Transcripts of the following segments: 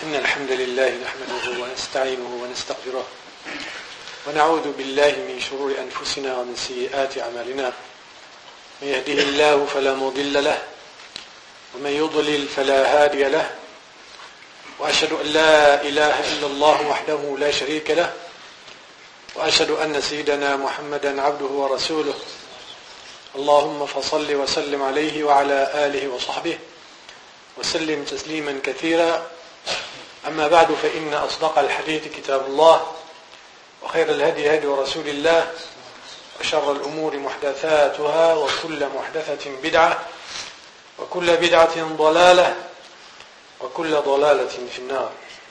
إن الحمد لله نحمده ونستعينه ونستغفره ونعوذ بالله من شرور أنفسنا ومن سيئات أعمالنا. من يهده الله فلا مضل له ومن يضلل فلا هادي له، وأشهد أن لا إله إلا الله وحده لا شريك له، وأشهد أن سيدنا محمدا عبده ورسوله. اللهم فصل وسلم عليه وعلى آله وصحبه وسلم تسليما كثيرا. أما بعد، فإن أصدق الحديث كتاب الله، وخير الهدي هدي رسول الله، وشر الأمور محدثاتها، وكل محدثة بدعة، وكل بدعة ضلالة، وكل ضلالة في النار.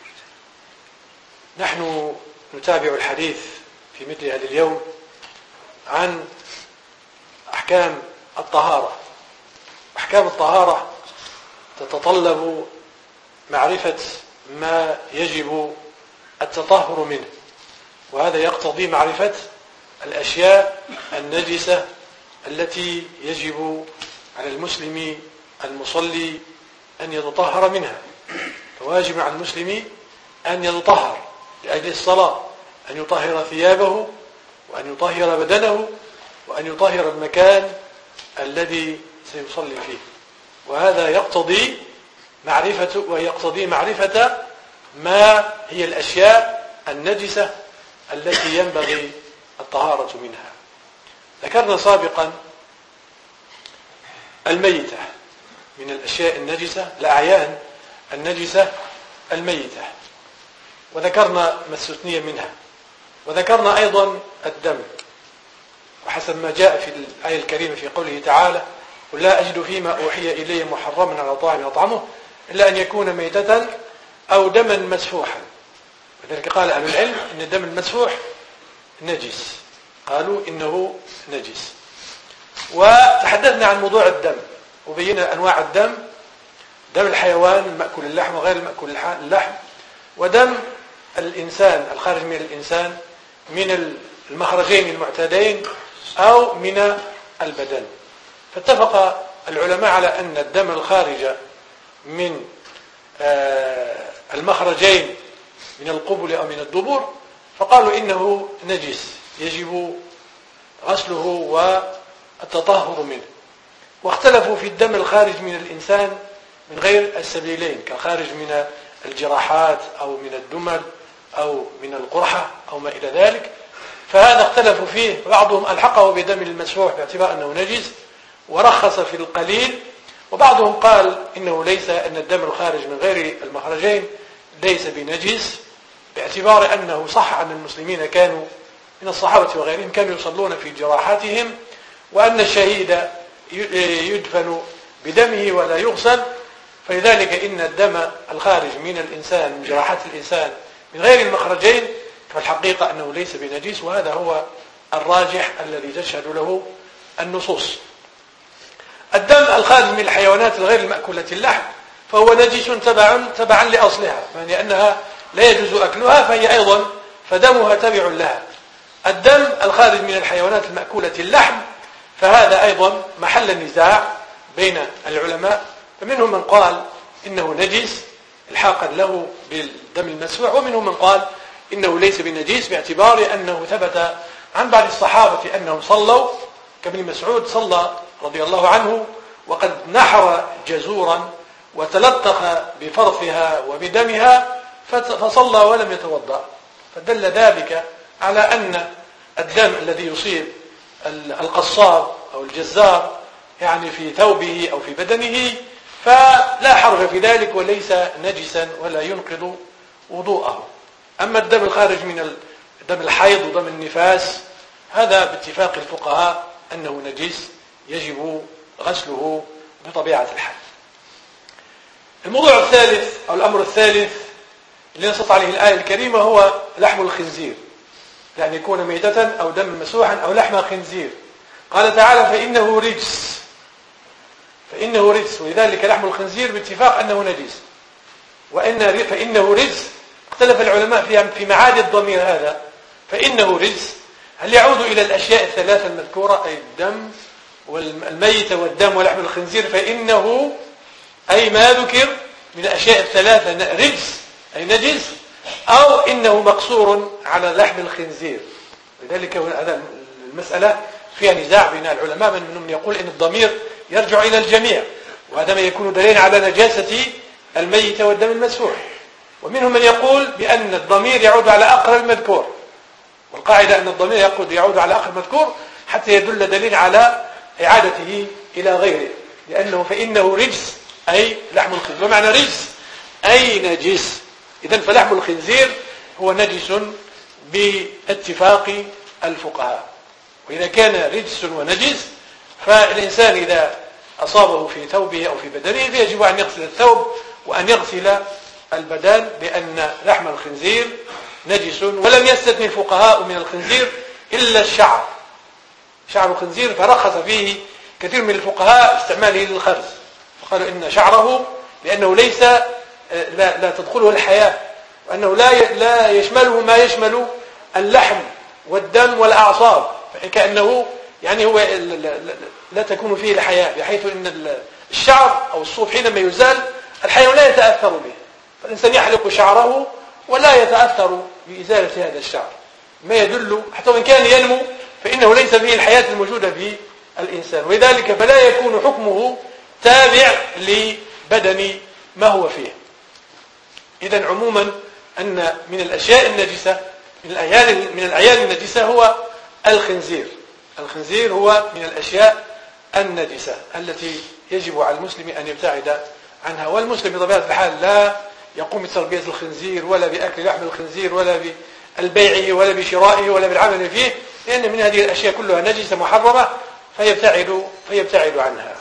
نحن نتابع الحديث في مثل هذا اليوم عن أحكام الطهارة. أحكام الطهارة تتطلب معرفة ما يجب التطهر منه، وهذا يقتضي معرفة الأشياء النجسة التي يجب على المسلم المصلي أن يتطهر منها. فواجب على المسلم أن يتطهر لأجل الصلاة، أن يطهر ثيابه، وأن يطهر بدنه، وأن يطهر المكان الذي سيصلي فيه. وهذا يقتضي معرفة ما هي الأشياء النجسة التي ينبغي الطهارة منها. ذكرنا سابقا الميتة من الأشياء النجسة، الأعيان النجسة الميتة، وذكرنا ما استثني منها، وذكرنا أيضا الدم، وحسب ما جاء في الآية الكريمة في قوله تعالى: قل لا أجد فيما أوحي إلي محرما على طاعم يطعمه إلا أن يكون ميتة أو دما مسفوحا. لذلك قال أهل العلم إن الدم المسفوح نجس، قالوا إنه نجس. وتحدثنا عن موضوع الدم، وبينا أنواع الدم: دم الحيوان المأكول اللحم وغير المأكول اللحم، ودم الإنسان الخارج من الإنسان من المخرجين المعتادين أو من البدن. فاتفق العلماء على أن الدم الخارج من المخرجين من القبل أو من الدبر فقالوا إنه نجس يجب غسله والتطهر منه. واختلفوا في الدم الخارج من الإنسان من غير السبيلين، كخارج من الجراحات أو من الدمل أو من القرحة أو ما إلى ذلك، فهذا اختلفوا فيه. بعضهم ألحقه بدم المسفوح باعتبار أنه نجس ورخص في القليل، وبعضهم قال إنه ليس، أن الدم الخارج من غير المخرجين ليس بنجس، باعتبار أنه صح أن المسلمين كانوا من الصحابة وغيرهم كانوا يصلون في جراحاتهم، وأن الشهيد يدفن بدمه ولا يغسل. فلذلك إن الدم الخارج من الإنسان من جراحات الإنسان من غير المخرجين فالحقيقة أنه ليس بنجس، وهذا هو الراجح الذي تشهد له النصوص. الدم الخارج من الحيوانات الغير المأكولة اللحم فهو نجس تبعا لأصلها، يعني أنها لا يجوز أكلها، فهي أيضا فدمها تبع لها. الدم الخارج من الحيوانات المأكولة اللحم فهذا أيضا محل نزاع بين العلماء، فمنهم من قال إنه نجس الحاقا له بالدم المسفوح، ومنهم من قال إنه ليس بنجس باعتبار أنه ثبت عن بعض الصحابة أنهم صلوا، كابن مسعود صلى رضي الله عنه وقد نحر جزورا وتلطخ بفرثها وبدمها فصلى ولم يتوضأ، فدل ذلك على أن الدم الذي يصيب القصاب أو الجزار يعني في ثوبه أو في بدنه فلا حرج في ذلك وليس نجسا ولا ينقض وضوءه. أما الدم الخارج من دم الحيض ودم النفاس هذا باتفاق الفقهاء أنه نجس يجب غسله بطبيعة الحال. الموضوع الثالث أو الأمر الثالث اللي نصت عليه الآية الكريمة هو لحم الخنزير، يعني يكون ميتة أو دم مسوحا أو لحم خنزير. قال تعالى: فإنه رجس، ولذلك لحم الخنزير باتفاق أنه نجس. فإنه رجس اختلف العلماء في معاد الضمير هذا. فإنه رجس هل يعود إلى الأشياء الثلاثة المذكورة، أي الدم والميتة والدم ولحم الخنزير؟ فإنه أي ما ذكر من الأشياء الثلاثة رجس، أي نجس، أو إنه مقصور على لحم الخنزير. لذلك هذا المسألة فيها نزاع بين العلماء، منهم يقول إن الضمير يرجع إلى الجميع، وهذا ما يكون دليل على نجاسة الميت والدم المسفوح. ومنهم من يقول بأن الضمير يعود على أقرب المذكور، والقاعدة أن الضمير يعود على أقرب المذكور حتى يدل دليل على إعادته إلى غيره، فإنه رجس أي لحم الخنزير، ومعنى رجس أي نجس. إذن فلحم الخنزير هو نجس باتفاق الفقهاء. وإذا كان رجس ونجس فالإنسان إذا أصابه في ثوبه أو في بدنه فيجب أن يغسل الثوب وأن يغسل البدن، لأن لحم الخنزير نجس. ولم يستثني الفقهاء من الخنزير إلا الشعر، شعر الخنزير، فرخص فيه كثير من الفقهاء استعماله للخرز، فقالوا إن شعره لأنه ليس لا تدخله الحياة، وأنه لا يشمله ما يشمل اللحم والدم والأعصاب، كأنه يعني هو لا تكون فيه الحياة، بحيث أن الشعر أو الصوف حينما يزال الحيوان لا يتأثر به، فالإنسان يحلق شعره ولا يتأثر بإزالة هذا الشعر، ما يدل حتى وإن كان ينمو فإنه ليس فيه الحياة الموجودة في الإنسان، ولذلك فلا يكون حكمه تابع لبدن ما هو فيه. إذن عموما أن من الأشياء النجسة من الأعيان النجسة هو الخنزير. الخنزير هو من الأشياء النجسة التي يجب على المسلم أن يبتعد عنها. والمسلم بطبيعة الحال لا يقوم بتربية الخنزير ولا بأكل لحم الخنزير ولا بالبيعه ولا بشرائه ولا بالعمل فيه، لأن من هذه الأشياء كلها نجسة محرمة فيبتعد عنها.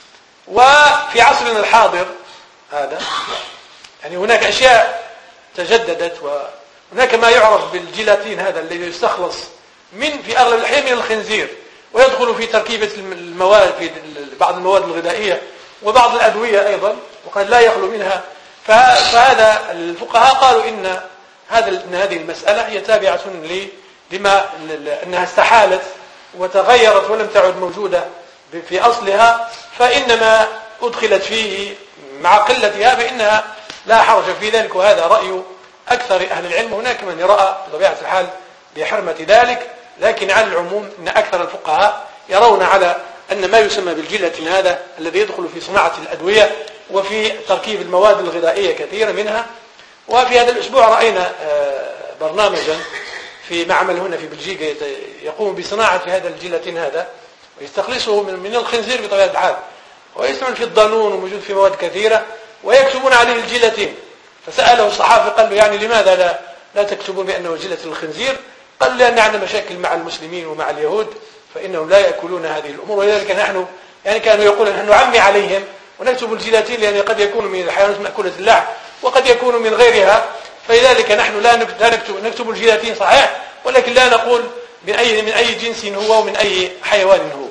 وفي عصرنا الحاضر هذا يعني هناك أشياء تجددت، وهناك ما يعرف بالجيلاتين، هذا الذي يستخلص في أغلب الأحيان من الخنزير، ويدخل في تركيبة المواد في بعض المواد الغذائية وبعض الأدوية أيضا، وقد لا يخلو منها. فهذا الفقهاء قالوا إن هذه المسألة هي تابعة لما أنها استحالت وتغيرت ولم تعد موجودة في أصلها، فإنما أدخلت فيه مع قلتها فإنها لا حرج في ذلك، وهذا رأي أكثر أهل العلم. هناك من يرى بطبيعة الحال بحرمة ذلك، لكن على العموم أن أكثر الفقهاء يرون على أن ما يسمى بالجيلاتين هذا الذي يدخل في صناعة الأدوية وفي تركيب المواد الغذائية كثيرة منها. وفي هذا الأسبوع رأينا برنامجا في معمل هنا في بلجيكا يقوم بصناعة هذا الجيلاتين هذا، ويستخلصه من الخنزير بطبيعة الحال، ويستعمل في الضانون وموجود في مواد كثيرة، ويكتبون عليه الجيلاتين. فسأله الصحافي قال له يعني لماذا لا تكتبون بأنه جيلاتين الخنزير؟ قال لأن عندنا مشاكل مع المسلمين ومع اليهود فإنهم لا يأكلون هذه الأمور، ولذلك نحن يعني كانوا يقولون نحن نعمي عليهم ونكتب الجيلاتين، لأن قد يكون من الحيوانات مأكولة اللحم وقد يكون من غيرها، فلذلك نحن لا نكتب الجيلاتين صحيح، ولكن لا نقول من أي جنس هو ومن أي حيوان هو.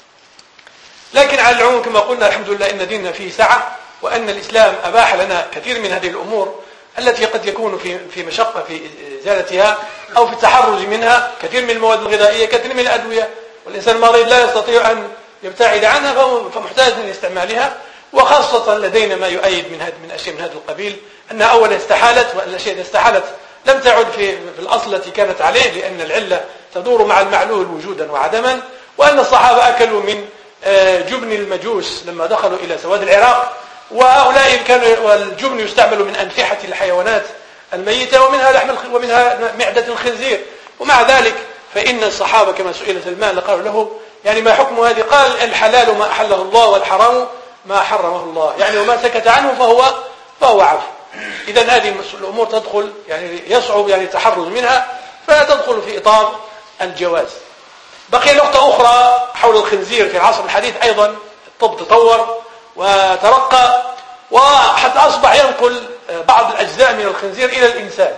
لكن على العموم كما قلنا الحمد لله إن ديننا فيه سعة، وأن الإسلام أباح لنا كثير من هذه الأمور التي قد يكون في مشقة في إزالتها أو في التحرز منها، كثير من المواد الغذائية، كثير من الأدوية، والإنسان المريض لا يستطيع أن يبتعد عنها فمحتاج لاستعمالها. وخاصة لدينا ما يؤيد من أشياء من هذا القبيل، أنها أولا استحالت، وأن الأشياء استحالت لم تعد في الأصل التي كانت عليه، لأن العلة تدور مع المعلول وجودا وعدما، وأن الصحابة أكلوا من جبن المجوس لما دخلوا إلى سواد العراق، وهؤلاء والجبن يستعمل من أنفحة الحيوانات الميتة ومنها معدة الخنزير. ومع ذلك فإن الصحابة كما سئل سلمان قالوا له يعني ما حكم هذه؟ قال الحلال ما أحله الله والحرام ما حرمه الله، يعني وما سكت عنه فهو عفو. إذا هذه الأمور تدخل يعني يصعب يعني التحرز منها، فتدخل في إطار الجواز. بقي نقطة أخرى حول الخنزير في العصر الحديث، أيضا الطب تطور وترقى وحتى أصبح ينقل بعض الأجزاء من الخنزير إلى الإنسان.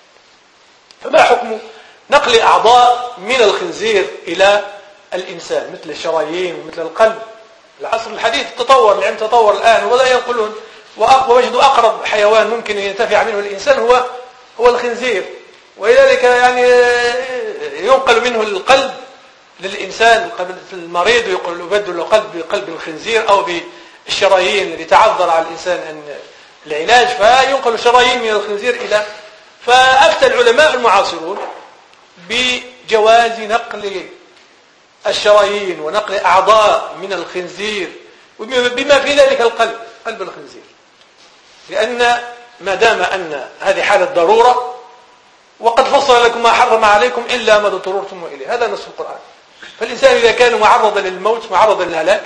فما حكم نقل أعضاء من الخنزير إلى الإنسان مثل الشرايين ومثل القلب؟ العصر الحديث تطور، العلم تطور الآن ولا ينقلون، ووجدوا أقرب حيوان ممكن ينتفع منه الإنسان هو الخنزير، ولذلك يعني ينقل منه القلب للإنسان المريض ويبدل القلب بقلب الخنزير أو بالشرايين التي تعذر على الإنسان العلاج، فينقل الشرايين من الخنزير إلى. فأفتى العلماء المعاصرون بجواز نقل الشرايين ونقل أعضاء من الخنزير بما في ذلك قلب الخنزير، لأن ما دام أن هذه حالة ضرورة، وقد فصل لكم ما حرم عليكم إلا ما اضطررتم إليه، هذا نص القرآن. فالإنسان إذا كان معرضا للموت معرضا للهلاك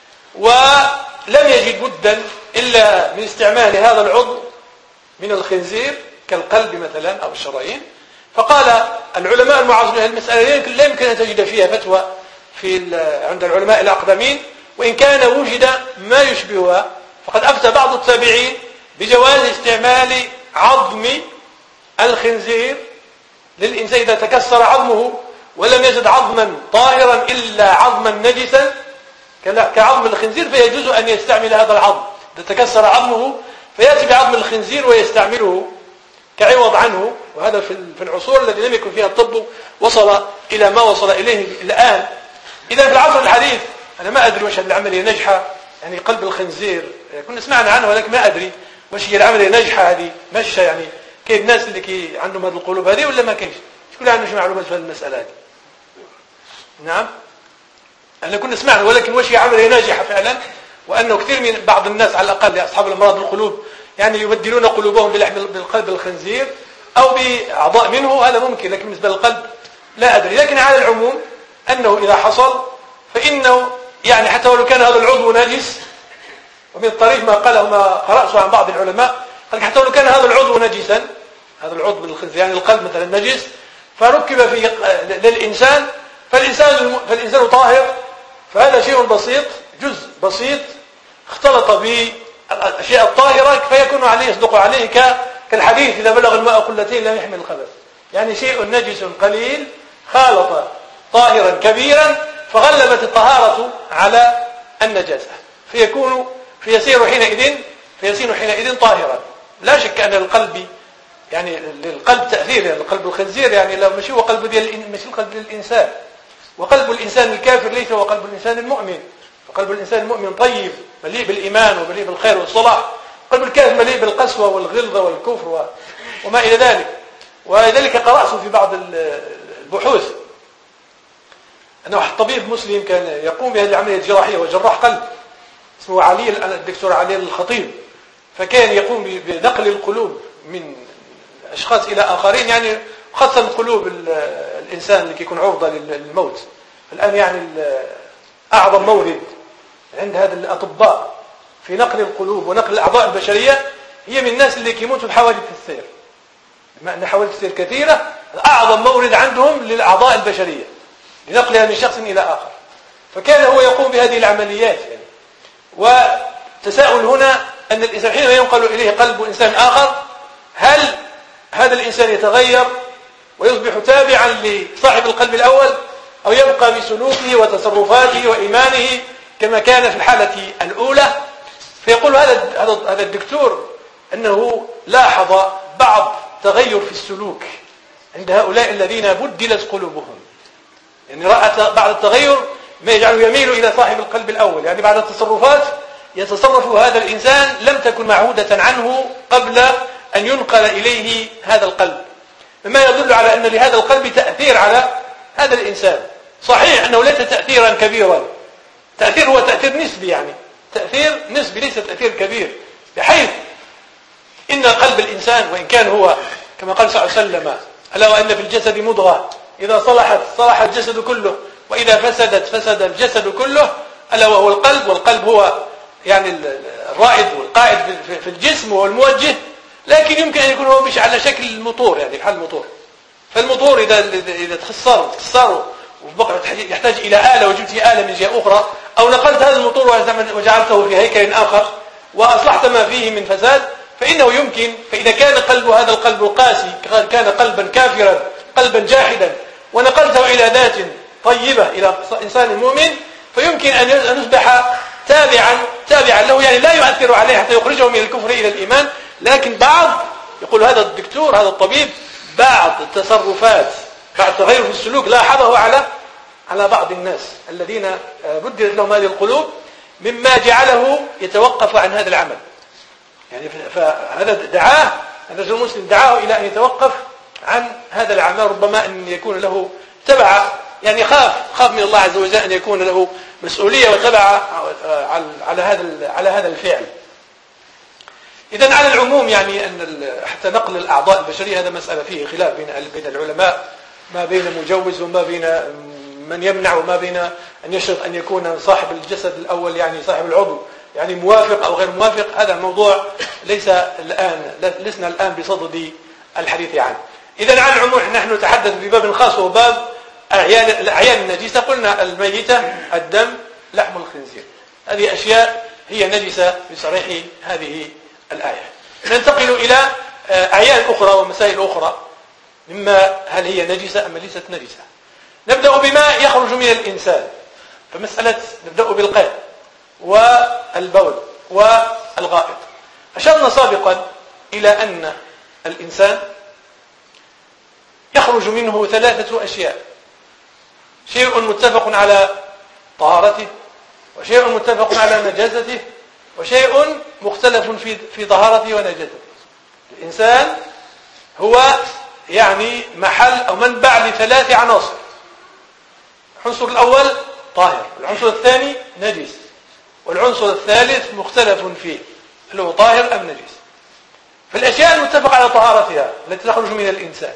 ولم يجد بدا إلا من استعمال هذا العضو من الخنزير كالقلب مثلا أو الشرايين، فقال العلماء المعاصرين المسألة لا يمكن أن تجد فيها فتوى عند العلماء الأقدمين، وإن كان وجد ما يشبهها، فقد أفتى بعض التابعين بجواز استعمال عظم الخنزير للإنسان إذا تكسر عظمه ولم يجد عظما طاهرا إلا عظما نجسا كعظم الخنزير، فيجوز أن يستعمل هذا العظم. إذا تكسر عظمه فيأتي بعظم الخنزير ويستعمله كعوض عنه. وهذا في العصور التي لم يكن فيها الطب وصل إلى ما وصل إليه الآن. إذا في العصر الحديث أنا ما أدري وش العملية ناجحة، يعني قلب الخنزير كنا سمعنا عنه ولكن ما أدري وش هي العملية ناجحة هذه مشى، يعني كيف الناس اللي عندهم هذه القلوب هذه ولا ما كيفش؟ شكون عنده شي معلومات في المسألة هذه؟ نعم أنا كنا سمعنا، ولكن وش هي عملية ناجحة فعلا، وأنه كثير من بعض الناس على الأقل أصحاب الأمراض القلوب يعني يبدلون قلوبهم بالقلب الخنزير أو بأعضاء منه، هذا ممكن، لكن بالنسبة للقلب لا أدري. لكن على العموم أنه إذا حصل فإنه يعني حتى ولو كان هذا العضو نجس، ومن الطريف ما قاله ما قرأته عن بعض العلماء قال حتى ولو كان هذا العضو نجسا، هذا العضو بالخنزير يعني القلب مثلا نجس، فركب في للإنسان فالإنسان طاهر، فهذا شيء بسيط، جزء بسيط اختلط بالأشياء الطاهرة فيكون عليه يصدق عليه كالحديث إذا بلغ الماء قلتين لا يحمل الخبث، يعني شيء نجس قليل خالط طاهرا كبيرا فغلبت الطهارة على النجاسة فيصير حينئذ طاهرا. لا شك أن القلب يعني للقلب تأثير، يعني القلب الخنزير يعني لو مش هو قلب الإنسان، وقلب الإنسان الكافر ليس هو قلب الإنسان المؤمن. فقلب الإنسان المؤمن طيب مليء بالإيمان ومليء بالخير والصلاح، قلب الكافر مليء بالقسوة والغلظة والكفر وما إلى ذلك. ولذلك قرأت في بعض البحوث أنه طبيب مسلم كان يقوم بهذه العملية الجراحية وجراح قلب اسمه الدكتور علي الخطيب، فكان يقوم بنقل القلوب من أشخاص إلى آخرين، يعني خاصة قلوب الإنسان اللي يكون عرضة للموت. الآن يعني أعظم مورد عند هذا الأطباء في نقل القلوب ونقل الأعضاء البشرية هي من الناس اللي يموتوا بحوادث السير، بما أن حوادث السير كثيرة، أعظم مورد عندهم للأعضاء البشرية لنقلها من شخص إلى آخر. فكان هو يقوم بهذه العمليات يعني. وتساؤل هنا أن الإنسان حين ينقل إليه قلب إنسان آخر هل هذا الإنسان يتغير ويصبح تابعا لصاحب القلب الأول أو يبقى بسلوكه وتصرفاته وإيمانه كما كان في الحالة الأولى؟ فيقول هذا الدكتور أنه لاحظ بعض تغير في السلوك عند هؤلاء الذين بدلت قلوبهم، يعني رأى بعض التغير ما يجعله يميل إلى صاحب القلب الأول، يعني بعد التصرفات يتصرف هذا الإنسان لم تكن معهودة عنه قبل أن ينقل إليه هذا القلب، مما يدل على أن لهذا القلب تأثير على هذا الإنسان. صحيح أنه ليس تأثيرا كبيرا، تأثير هو تأثير نسبي، يعني تأثير نسبي ليس تأثير كبير، بحيث إن قلب الإنسان وإن كان هو كما قال صلى الله عليه وسلم ألا وأن في الجسد مضغة إذا صلحت صلح الجسد كله وإذا فسدت فسد الجسد كله، ألا وهو القلب. والقلب هو يعني الرائد والقائد في الجسم وهو الموجه، لكن يمكن أن يكون هو مش على شكل الموتور، يعني بحال الموتور. فالموتور إذا تخسره يحتاج إلى آلة وجبت آلة من جهة أخرى، أو نقلت هذا الموتور وجعلته في هيكل آخر وأصلحت ما فيه من فساد، فإنه يمكن. فإذا كان قلب هذا القلب القاسي كان قلبا كافرا قلبا جاحدا ونقلته إلى ذات طيبة إلى إنسان مؤمن، فيمكن أن يصبح تابعا له، يعني لا يؤثر عليه حتى يخرجه من الكفر إلى الإيمان. لكن يقول هذا الدكتور هذا الطبيب بعض التصرفات بعد تغير في السلوك لاحظه على بعض الناس الذين بدلت لهم هذه القلوب، مما جعله يتوقف عن هذا العمل، يعني فهذا دعاه الرجل المسلم دعاه إلى أن يتوقف عن هذا الأعمال، ربما أن يكون له تبع، يعني خاف من الله عز وجل أن يكون له مسؤولية وتبع على هذا الفعل. إذن على العموم يعني أن حتى نقل الأعضاء البشرية هذا مسألة فيه خلاف بين العلماء، ما بين مجوز وما بين من يمنع، وما بين أن يشرط أن يكون صاحب الجسد الأول يعني صاحب العضو يعني موافق أو غير موافق. هذا الموضوع لسنا الآن بصدد الحديث عنه. إذن على العموم نحن نتحدث بباب خاص وهو باب الأعيان النجسة. قلنا الميتة، الدم، لحم الخنزير، هذه أشياء هي نجسة بصريح هذه الآية. ننتقل إلى أعيان أخرى ومسائل أخرى، مما هل هي نجسة أم ليست نجسة. نبدأ بما يخرج من الإنسان، فمسألة نبدأ بالقيء والبول والغائط. أشرنا سابقا إلى أن الإنسان يخرج منه 3 أشياء: شيء متفق على طهارته، وشيء متفق على نجاسته، وشيء مختلف في طهارته ونجاسته. الإنسان هو يعني محل أو منبع ل3 عناصر: العنصر الأول طاهر، العنصر الثاني نجس، والعنصر الثالث مختلف فيه هل هو طاهر أم نجس. فالأشياء المتفق على طهارتها التي تخرج من الإنسان: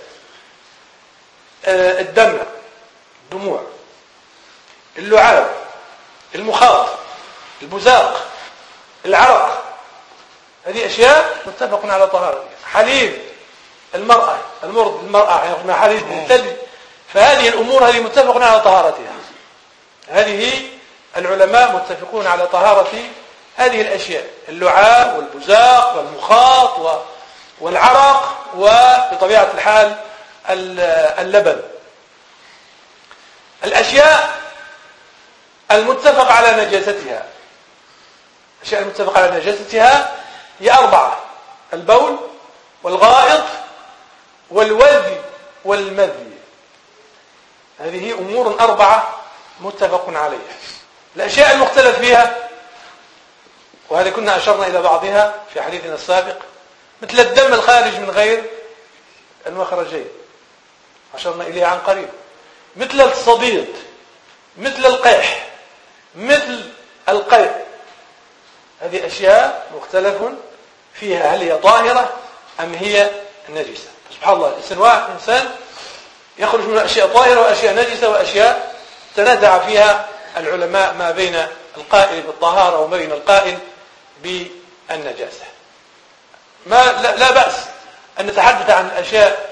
الدم، الدموع، اللعاب، المخاط، البزاق، العرق، هذه أشياء متفق على طهارتها. حليب المرأة، المرأة حليب الثلج، فهذه الأمور هذه متفق على طهارتها. هذه العلماء متفقون على طهارة هذه الأشياء: اللعاب والبزاق والمخاط والعرق، وبطبيعة الحال اللبن. الأشياء المتفق على نجاستها، الأشياء المتفق على نجاستها هي 4: البول والغائط والوذي والمذي. هذه أمور 4 متفق عليها. الأشياء المختلف فيها، وهذه كنا أشرنا إلى بعضها في حديثنا السابق، مثل الدم الخارج من غير المخرجين، أشرنا إليه عن قريب، مثل الصديد، مثل القيح، مثل القيء. هذه أشياء مختلف فيها هل هي طاهرة أم هي نجسة. سبحان الله، الإنسان يخرج من أشياء طاهرة وأشياء نجسة وأشياء تنازع فيها العلماء ما بين القائل بالطهارة وما بين القائل بالنجاسة. لا بأس أن نتحدث عن الأشياء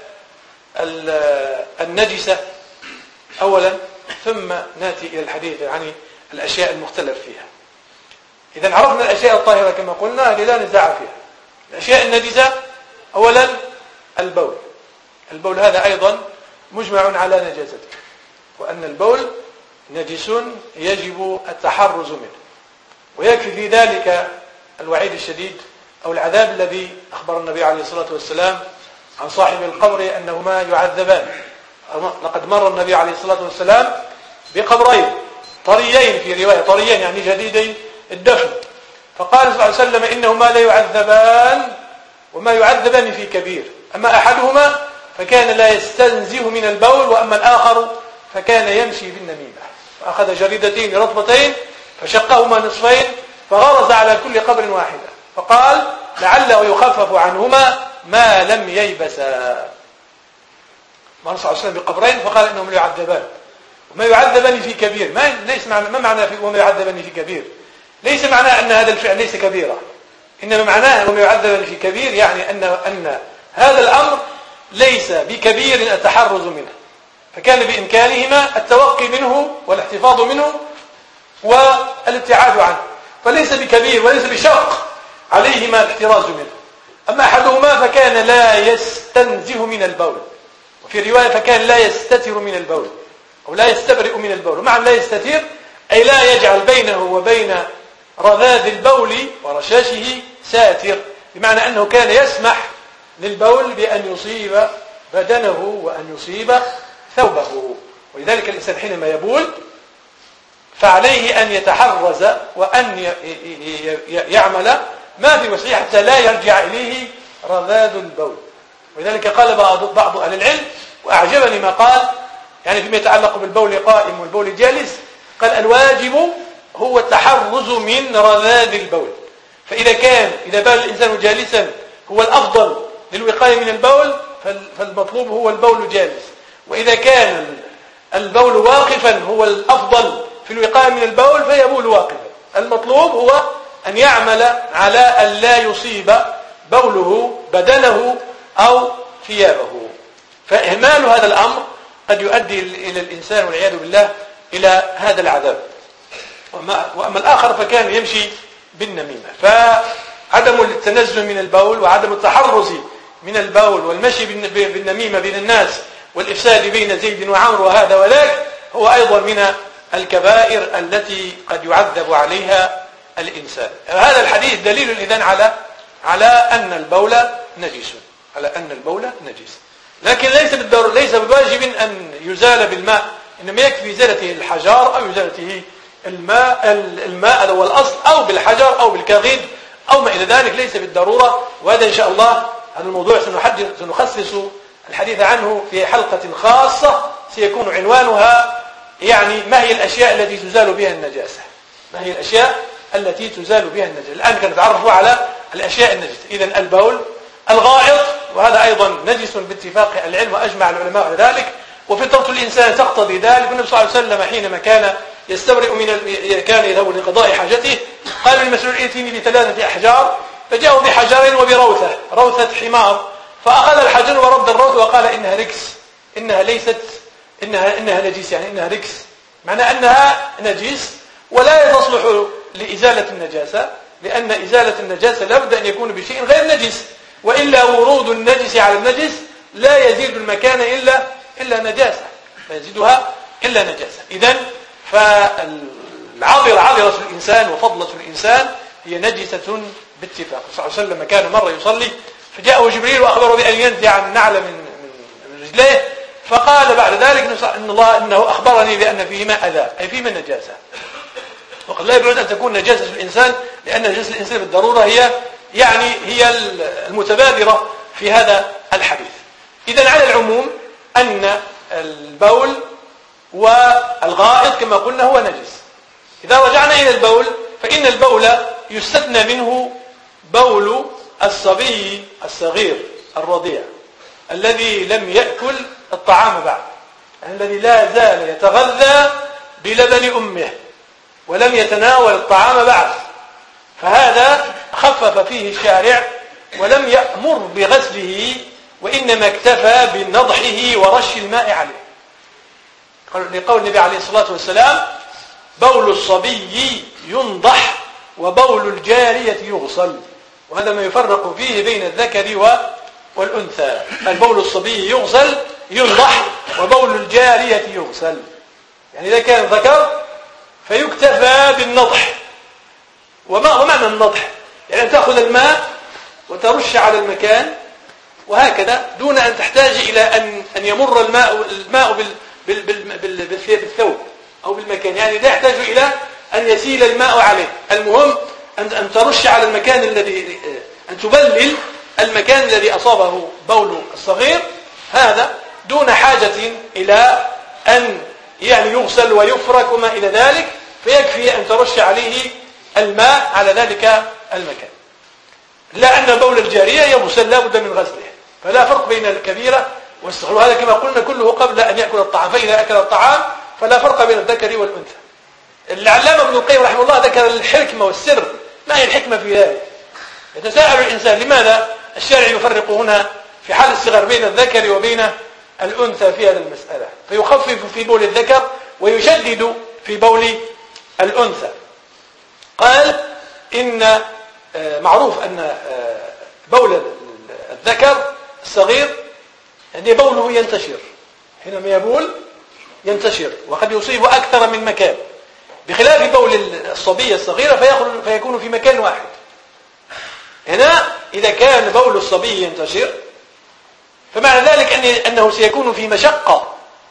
النجسة أولا، ثم نأتي إلى الحديث عن الأشياء المختلف فيها. إذا عرفنا الأشياء الطاهرة كما قلنا هذه لا نزاع فيها. الأشياء النجسة أولا البول هذا أيضا مجمع على نجاسته، وأن البول نجس يجب التحرز منه، ويكفي في ذلك الوعيد الشديد أو العذاب الذي أخبر النبي عليه الصلاة والسلام عن صاحب القبر أنهما يعذبان. لقد مر النبي عليه الصلاة والسلام بقبرين طريين، في رواية طريين يعني جديدي الدفن، فقال صلى الله عليه وسلم إنهما لا يعذبان وما يعذبان في كبير، أما أحدهما فكان لا يستنزه من البول، وأما الآخر فكان يمشي بالنميمة، فأخذ جريدتين رطبتين فشقهما نصفين فغرز على كل قبر واحدة، فقال لعله يخفف عنهما ما لم ييبسا. مر صلى الله عليه وسلم بقبرين فقال إنهم لا يعذبان وما يعذبان في كبير. ما معنى وما يعذبان في كبير؟ ليس معناه أن هذا الفعل ليس كبيرا، إنما معناه وما يعذبان في كبير يعني أن هذا الأمر ليس بكبير التحرز منه، فكان بإمكانهما التوقي منه والاحتفاظ منه والابتعاد عنه، فليس بكبير وليس بشق عليهما الاحتراز منه. أما أحدهما فكان لا يستنزه من البول، وفي رواية فكان لا يستتر من البول أو لا يستبرئ من البول. معنى لا يستتر أي لا يجعل بينه وبين رذاذ البول ورشاشه ساتر، بمعنى أنه كان يسمح للبول بأن يصيب بدنه وأن يصيب ثوبه. ولذلك الإنسان حينما يبول فعليه أن يتحرز وأن يعمل ما في وسيلة حتى لا يرجع إليه رذاذ البول. ولذلك قال بعض أهل العلم، وأعجبني ما قال يعني فيما يتعلق بالبول قائم والبول جالس، قال الواجب هو التحرز من رذاذ البول. إذا بال الإنسان جالسا هو الأفضل للوقاية من البول، فالمطلوب هو البول جالس. وإذا كان البول واقفا هو الأفضل في الوقاية من البول فيبول واقفا. المطلوب هو أن يعمل على أن لا يصيب بوله بدنه أو ثيابه. فإهمال هذا الأمر قد يؤدي إلى الإنسان والعياذ بالله إلى هذا العذاب. وأما الآخر فكان يمشي بالنميمة. فعدم التنزه من البول وعدم التحرز من البول والمشي بالنميمة بين الناس والإفساد بين زيد وعمر وهذا وذاك هو أيضا من الكبائر التي قد يعذب عليها الإنسان. هذا الحديث دليل إذن على أن البول نجس، لكن ليس بواجب أن يزال بالماء، إنما يكفي إزالته الحجار أو إزالته الماء هو الأصل، أو بالحجر أو بالكغيد أو ما إلى ذلك، ليس بالضرورة. وهذا إن شاء الله هذا الموضوع سنخصص الحديث عنه في حلقة خاصة سيكون عنوانها يعني ما هي الأشياء التي تزال بها النجاسة. الآن كنتعرف على الأشياء النجسة. إذن البول، الغائط، وهذا أيضا نجس باتفاق العلم وأجمع العلماء على ذلك، وفطرة الإنسان تقتضي ذلك. النبي صلى الله عليه وسلم حينما كان كان يذهب لقضاء حاجته قال المسؤول ائتني ب3 أحجار، فجاءوا بحجر روثة حمار، فأخذ الحجر ورد الروث وقال إنها ركس، إنها نجس، يعني إنها ركس، معنى أنها نجس ولا تصلح لإزالة النجاسة، لأن إزالة النجاسة لابد أن يكون بشيء غير نجس، وإلا ورود النجس على النجس لا يزيد المكان إلا نجاسة، لا يزيدها إلا نجاسة. إذن فالعذرة الإنسان وفضلة الإنسان هي نجسة باتفاق. صلى الله عليه وسلم كان مرة يصلي فجاءه جبريل وأخبره بأن ينزع النعل من رجليه، فقال بعد ذلك إنه أخبرني بأن فيهما أذى، أي فيهما نجاسة. وقد لا يبعد أن تكون نجاسة الإنسان، لأن نجاسة الإنسان بالضرورة هي المتبادرة في هذا الحديث. إذن على العموم أن البول والغائط كما قلنا هو نجس. إذا رجعنا إلى البول فإن البول يستثنى منه بول الصبي الصغير الرضيع الذي لم يأكل الطعام بعد، يعني الذي لا زال يتغذى بلبن أمه ولم يتناول الطعام بعد، فهذا خفف فيه الشارع ولم يأمر بغسله، وإنما اكتفى بنضحه ورش الماء عليه، لقول النبي عليه الصلاة والسلام بول الصبي ينضح وبول الجارية يغسل. وهذا ما يفرق فيه بين الذكر والأنثى. البول الصبي ينضح وبول الجارية يغسل، يعني إذا كان ذكر فيكتفى بالنضح. ومعنى النضح يعني أن تأخذ الماء وترش على المكان وهكذا دون أن تحتاج إلى أن يمر الماء بالثوب أو بالمكان، يعني لا يحتاج إلى أن يسيل الماء عليه. المهم أن ترش على المكان الذي أن تبلل المكان الذي أصابه بول الصغير، هذا دون حاجة إلى أن يعني يغسل ويفرك وما إلى ذلك، فيكفي أن ترش عليه الماء على ذلك المكان. لا أن بول الجارية يغسل لا بد من غسله، فلا فرق بين الكبيرة والصغير، وهذا كما قلنا كله قبل أن يأكل الطعام. فإذا أكل الطعام فلا فرق بين الذكر والأنثى. العلامة ابن القيم رحمه الله ذكر الحكمة والسر. ما هي الحكمة في ذلك؟ يتساءل الإنسان لماذا الشارع يفرق هنا في حال الصغر بين الذكر وبين الأنثى في هذه المسألة، فيخفف في بول الذكر ويشدد في بول الأنثى. قال إن معروف أن بول الذكر الصغير يعني بوله ينتشر، حينما يبول ينتشر وقد يصيب أكثر من مكان، بخلاف بول الصبية الصغيرة فيكون في مكان واحد. هنا إذا كان بول الصبي ينتشر فمعنى ذلك أنه سيكون في مشقة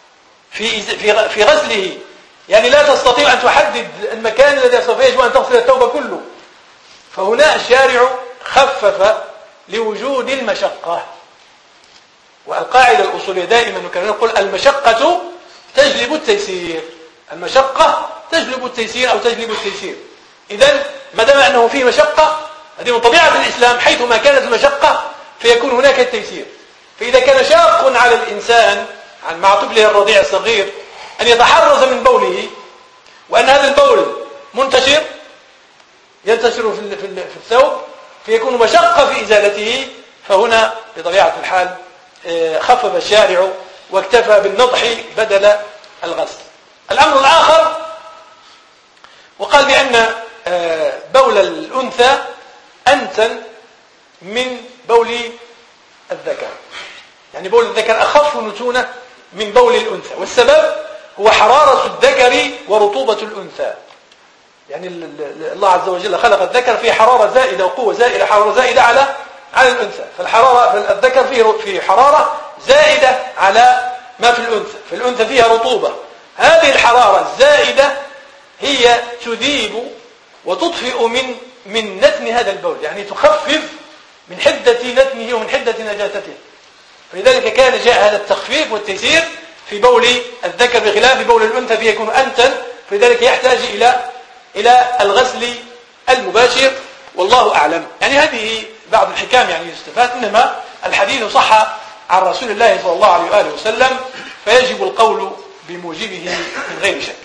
في غسله، يعني لا تستطيع أن تحدد المكان الذي يصيب فيه، يجب أن تغسل الثوب كله، فهنا الشارع خفف لوجود المشقة. والقاعدة الأصولية دائما كنا نقول المشقة تجلب التيسير، المشقة تجلب التيسير أو تجلب التيسير. إذن ما دام أنه فيه مشقة، هذه من طبيعة الإسلام، حيثما كانت المشقة فيكون هناك التيسير. فإذا كان شاق على الإنسان مع طفله الرضيع الصغير أن يتحرز من بوله، وأن هذا البول منتشر ينتشر في الثوب فيكون مشقة في إزالته، فهنا بطبيعة الحال خفف الشارع واكتفى بالنضح بدل الغسل. الأمر الآخر وقال بأن بول الأنثى أنتن من بول الذكر، يعني بول الذكر أخف نتونة من بول الأنثى، والسبب هو حرارة الذكر ورطوبة الأنثى. يعني الله عز وجل خلق الذكر فيه حرارة زائدة وقوة زائدة، حرارة زائدة على الأنثى، فالحرارة الذكر فيه حرارة زائدة على ما في الأنثى، فالأنثى فيها رطوبة. هذه الحرارة الزائدة هي تذيب وتطفئ من نتن هذا البول، يعني تخفف من حدة نتنه ومن حدة نجاسته. فلذلك كان جاء هذا التخفيف والتيسير في بول الذكر بخلاف بول الأنثى فيه يكون أنتن، فلذلك يحتاج إلى الغسل المباشر، والله أعلم. يعني هذه بعض الحكام يعني يستفاد، إنما الحديث صح عن رسول الله صلى الله عليه وآله وسلم، فيجب القول بموجبه من غير شك.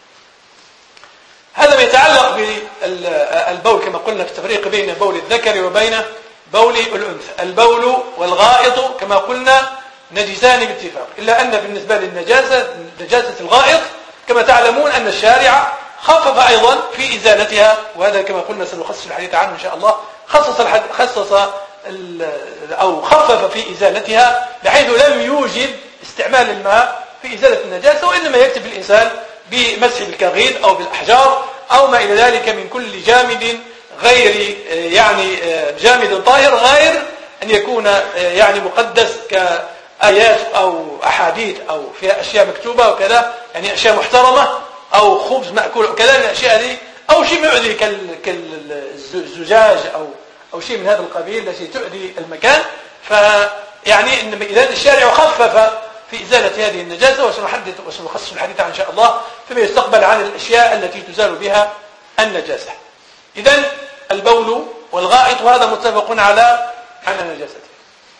هذا ما يتعلق بالبول كما قلنا في التفريق بين بول الذكر وبين بول الأنثى. البول والغائط كما قلنا نجسان باتفاق، إلا أن بالنسبة نجاسة الغائط كما تعلمون أن الشارع خفف أيضا في إزالتها، وهذا كما قلنا سنخصص الحديث عنه إن شاء الله. خصص أو خفف في إزالتها بحيث لم يوجب استعمال الماء في إزالة النجاسة، وإنما يكتفي الإنسان بمسح بالكغيد أو بالأحجار أو ما إلى ذلك من كل جامد غير يعني جامد طاهر، غير أن يكون يعني مقدس كآيات أو أحاديث أو فيها أشياء مكتوبة وكذا، يعني أشياء محترمة أو خبز مأكول وكذا من الأشياء هذه، أو شيء مؤذي كالزجاج أو شيء من هذا القبيل التي تؤذي المكان. فيعني إن إذا الشارع خفف في إزالة هذه النجاسة، وسنخصص الحديث إن شاء الله فيما يستقبل عن الأشياء التي تزال بها النجاسة. إذن البول والغائط وهذا متفق على نجاسته.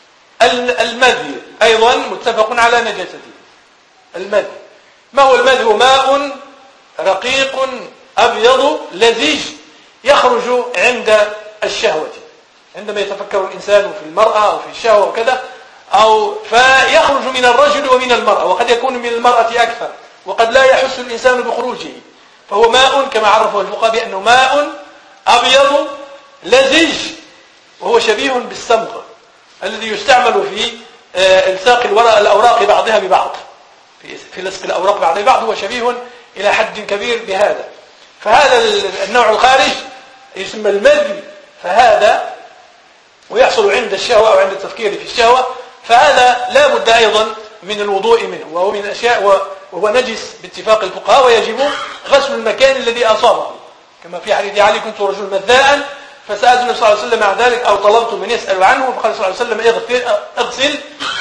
المذي أيضا متفق على نجاسته. المذي ما هو المذي؟ ماء رقيق أبيض لزيج يخرج عند الشهوة، عندما يتفكر الإنسان في المرأة أو في الشهوة وكذا، أو فيخرج من الرجل ومن المرأة، وقد يكون من المرأة أكثر، وقد لا يحس الإنسان بخروجه. فهو ماء كما عرفه الفقهاء بأنه ماء أبيض لزيج، وهو شبيه بالصمغ الذي يستعمل في الصاق الأوراق بعضها ببعض، في لصق الأوراق بعضها ببعض، هو شبيه إلى حد كبير بهذا. فهذا النوع الخارج يسمى المذي، فهذا ويحصل عند الشهوة أو عند التفكير في الشهوة، فهذا لا بد أيضا من الوضوء منه، وهو من الأشياء وهو نجس باتفاق الفقهاء، ويجب غسل المكان الذي أصابه، كما في حديث علي: كنت رجل مذاء فسألت النبي صلى الله عليه وسلم عن ذلك أو طلبت من يسأل عنه، فقال صلى الله عليه وسلم: اغسل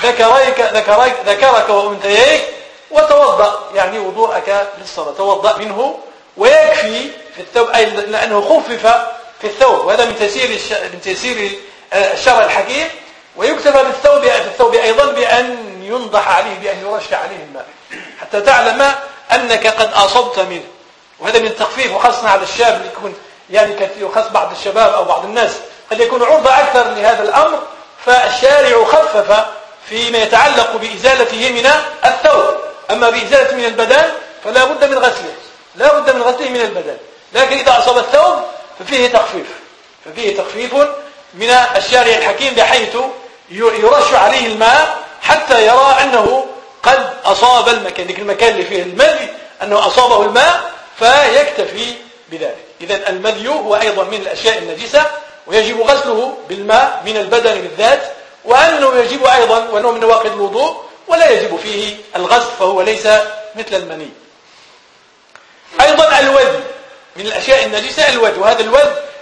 ذكرك وأنثييك وتوضأ، يعني وضوءك للصلاة، توضأ منه ويكفي في الثوب، أي لأنه خفف في الثوب، وهذا من تيسير الشرع الحكيم. ويكتفى في الثوب أيضا بأن ينضح عليه، بأن يرش عليه الماء حتى تعلم أنك قد أصبت منه، وهذا من التخفيف، وخاصة على الشاب اللي يكون يعني كثير، وخاص بعض الشباب أو بعض الناس قد يكون عرضة أكثر لهذا الأمر. فالشارع خفف فيما يتعلق بإزالته من الثوب، أما بإزالة من البدن فلا بد من غسله، لا بد من غسله من البدن، لكن إذا أصاب الثوب ففيه تخفيف من الشارع الحكيم، بحيث يرش عليه الماء حتى يرى أنه قد أصاب المكان، لكن المكان اللي فيه المذي أنه أصابه الماء فيكتفي بذلك. إذن المذي هو أيضا من الأشياء النجسة، ويجب غسله بالماء من البدن بالذات، وأنه يجب أيضا وأنه من نواقض الوضوء ولا يجب فيه الغسل، فهو ليس مثل المني. أيضا الوذ من الأشياء النجسة، الوذ، وهذا الوذ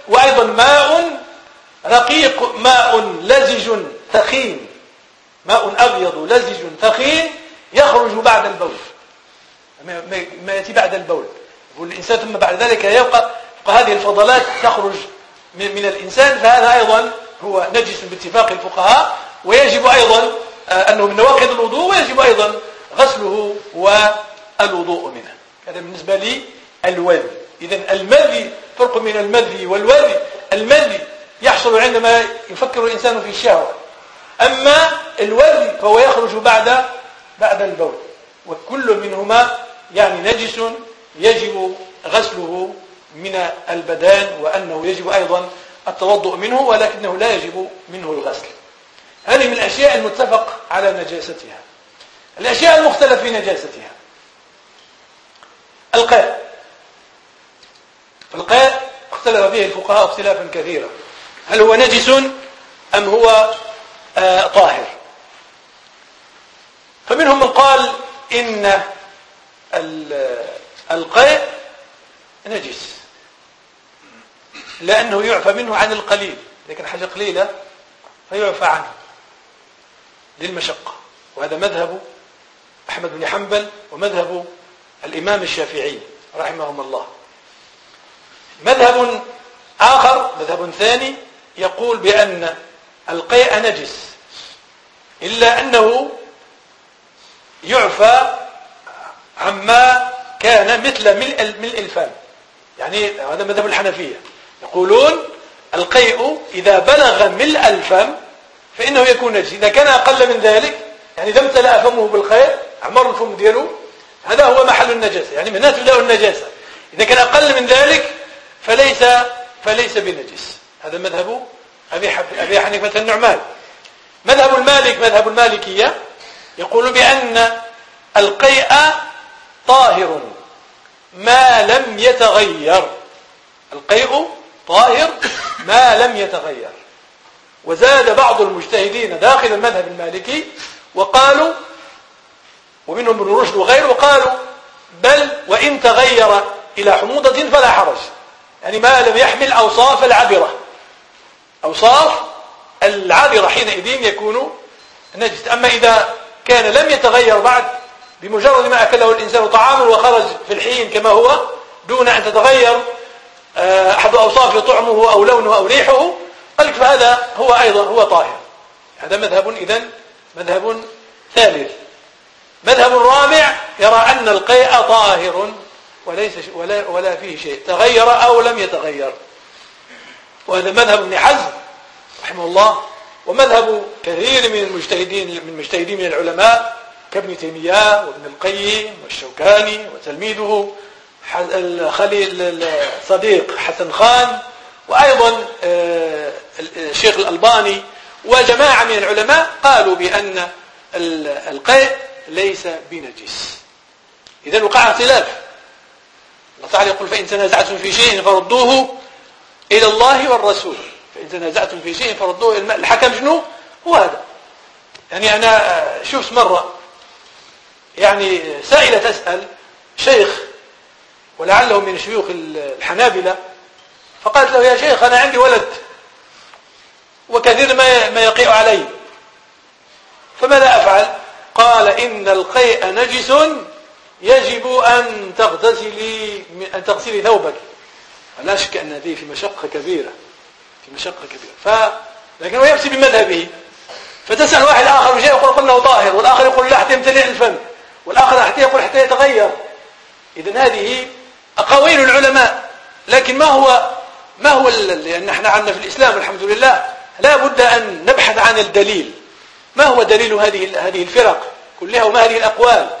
وأيضا ماء رقيق، ماء لزج ثخين، ماء أبيض لزج ثخين يخرج بعد البول، ما يأتي بعد البول. والإنسان ثم بعد ذلك يبقى هذه الفضلات تخرج من الإنسان، فهذا أيضا هو نجس باتفاق الفقهاء، ويجب أيضا أنه من نواقض الوضوء، ويجب أيضا غسله والوضوء منه. هذا بالنسبة للوذي. إذن المذي فرق من المذي والوذي. المذي يحصل عندما يفكر الإنسان في الشهوة، أما الوذي فهو يخرج بعد البول، وكل منهما يعني نجس يجب غسله من البدان، وأنه يجب أيضا التوضؤ منه، ولكنه لا يجب منه الغسل. هذه من الأشياء المتفق على نجاستها. الأشياء المختلف في نجاستها: القيء. فالقيء اختلف فيه الفقهاء اختلافا كثيرا، هل هو نجس أم هو طاهر؟ فمنهم من قال إن القيء نجس لأنه يعفى منه عن القليل، لكن حاجة قليلة فيعفى عنه للمشقة. وهذا مذهب أحمد بن حنبل ومذهب الإمام الشافعي رحمهم الله. مذهب آخر، مذهب ثاني، يقول بأن القيء نجس إلا أنه يعفى عما كان مثل ملء الفم. يعني هذا مذهب الحنفية، يقولون القيء إذا بلغ ملء الفم فإنه يكون نجس. إذا كان أقل من ذلك، يعني إذا امتلأ فمه بالقيء، عمر الفم دياله، هذا هو محل النجاسة، يعني من تبدأ النجاسة. إذا كان أقل من ذلك فليس بنجس. هذا مذهب أبي حنيفة النعمان. مذهب المالكية يقول بأن القيء طاهر ما لم يتغير. القيء طاهر ما لم يتغير. وزاد بعض المجتهدين داخل المذهب المالكي وقالوا، ومنهم ابن رشد وغيره، وقالوا بل وإن تغير إلى حموضة فلا حرج، يعني ما لم يحمل أوصاف العبرة. أوصاف العبرة حينئذ يكون نجس. أما إذا كان لم يتغير بعد، بمجرد ما أكله الإنسان طعاما وخرج في الحين كما هو دون أن تتغير أحد أوصافه، طعمه أو لونه أو ريحه، قال فهذا هو أيضا هو طاهر. هذا مذهب، إذن مذهب ثالث. مذهب رابع يرى أن القيء طاهر وليس ولا فيه شيء، تغير أو لم يتغير. وهذا مذهب ابن حزم رحمه الله، ومذهب كثير من المجتهدين من العلماء كابن تيمية وابن القيم والشوكاني وتلميذه الخليل الصديق حسن خان، وأيضا الشيخ الألباني وجماعة من العلماء قالوا بأن القيء ليس بنجس. إذن وقع اختلاف. الله تعالى يقول فإن تنازعتم في شيء فردوه إلى الله والرسول. فإن تنازعتم في شيء فردوه إلى الحكم. شنو هو هذا؟ يعني أنا شفت مرة يعني سائلة تسأل شيخ ولعله من شيوخ الحنابلة، فقالت له يا شيخ أنا عندي ولد وكثير ما يقيء علي، فماذا أفعل؟ قال إن القيء نجس يجب أن تغسلي ثوبك. لا شك أن هذه في مشقة كبيرة، لكنه يمشي بمذهبه. فتسأل واحد آخر وشيء يقول له طاهر، والآخر يقول لا حتى يمتلئ الفم، والآخر حتى يقول حتى يتغير. إذن هذه أقاويل العلماء. لكن ما هو لأن احنا عندنا في الإسلام الحمد لله لا بد أن نبحث عن الدليل. ما هو دليل هذه الفرق كلها وما هذه الأقوال؟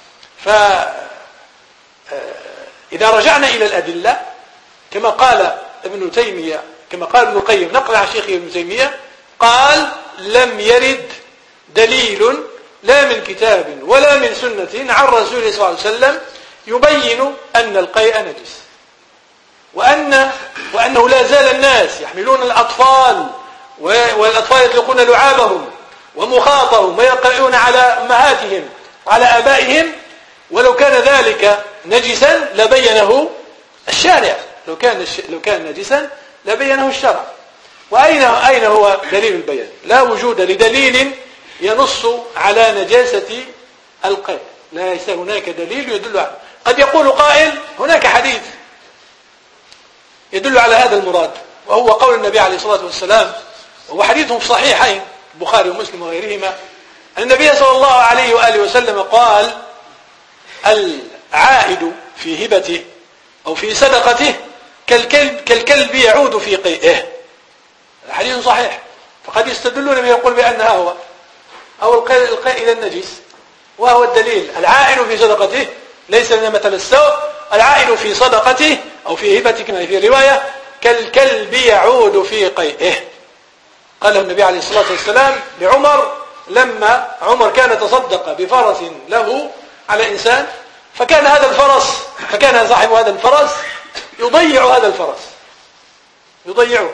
فإذا رجعنا إلى الأدلة كما قال ابن تيمية، كما قال ابن القيم نقل عن شيخه ابن تيمية، قال لم يرد دليل لا من كتاب ولا من سنة عن رسول الله صلى الله عليه وسلم يبين أن القيء نجس، وأنه لا زال الناس يحملون الأطفال، والأطفال يطلقون لعابهم ومخاطهم ويقعون على أمهاتهم وعلى آبائهم، ولو كان ذلك نجسا لبينه الشارع. لو كان نجسا لبينه الشرع. وأين هو دليل البيان؟ لا وجود لدليل ينص على نجاسة القيء، ليس هناك دليل يدل على. قد يقول قائل هناك حديث يدل على هذا المراد، وهو قول النبي عليه الصلاة والسلام، وهو حديث في صحيحين البخاري ومسلم وغيرهما، أن النبي صلى الله عليه وآله وسلم قال: العائد في هبته أو في صدقته كالكلب يعود في قيئه. الحديث صحيح، فقد يستدلون به يقول بأنها هو أو القيء إلى النجس، وهو الدليل. العائد في صدقته ليس لنا مثل السوء، العائد في صدقته أو في هبته كما في رواية كالكلب يعود في قيئه. قاله النبي عليه الصلاة والسلام لعمر لما عمر كان تصدق بفرس له على إنسان، فكان صاحب هذا الفرس يضيع هذا الفرس، يضيعه،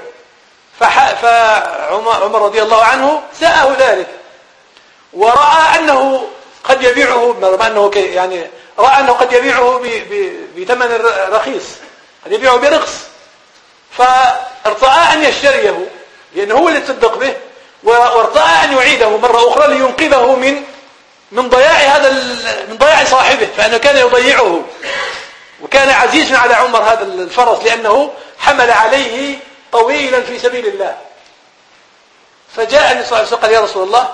فعمر رضي الله عنه ساءه ذلك، ورأى أنه قد يبيعه، رأى أنه قد يبيعه بثمن رخيص، قد يبيعه برخص، فارتأى أن يشتريه لأنه هو اللي تصدق به، وارتأى أن يعيده مرة أخرى لينقذه من ضياع صاحبه، فأنه كان يضيعه، وكان عزيزا على عمر هذا الفرس لأنه حمل عليه طويلا في سبيل الله. فجاء النبي صلى الله عليه وسلم قال: يا رسول الله،